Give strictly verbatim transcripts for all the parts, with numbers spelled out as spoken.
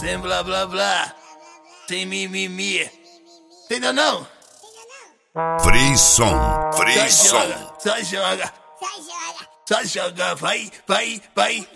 sem blá blá blá, sem mimimi. Entendeu não? Frisson, Frisson. Só joga, só joga, vai, vai, vai.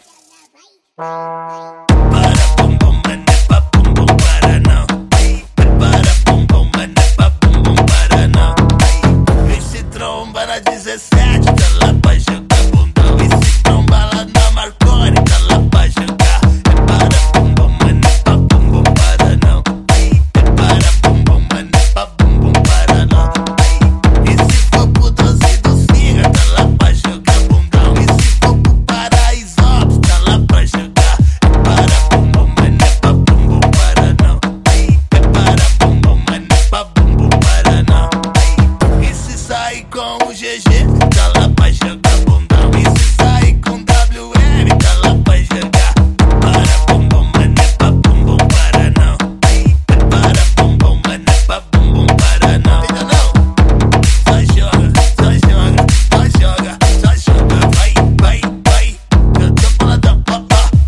Para bum bum, mas não é pra bum bum para não. Para bum bum, mas não é pra bum bum para não. Esse tromba na dezessete, tá lá pra jogar bundão. Esse tromba lá na Marconi, tá lá pra jogar. É para bum bum, mas não é pra bum bum para não. É para bum bum, mas não é pra bum bum para não. E se for pro doce do Siga, tá lá pra jogar bundão. E se for pro Paraisópolis, tá lá pra jogar. É para bum bum, mas não é pra bum bum para não. É para bum bum, mas não é pra bum bum para não. E se sair com o G G, tá lá pra jogar bundão. E se sair com W M, tá lá pra jogar. Para bum bum, mas não é pra bum bum para não. É para bum bum, mas não é pra bum bum para não. Entendeu não? Só joga, só joga, só joga, só joga, vai, vai, vai. Eu tô boladão, ó,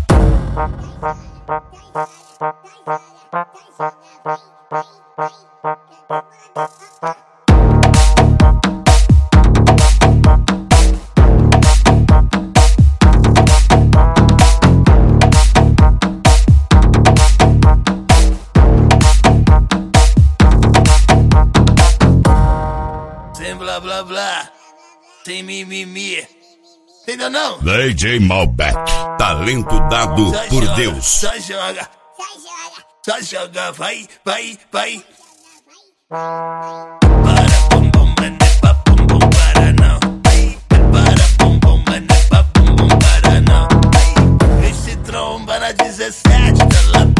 sem blá blá blá, sem mimimi. Entendeu não? D J Malbec, talento dado Só por joga, Deus. Só joga, só joga, vai, vai, vai. Para bum bum, mas não é pra bum bum para não. É para bum bum, mas não é pra bum bum para não. Esse tromba na dezessete, tá lá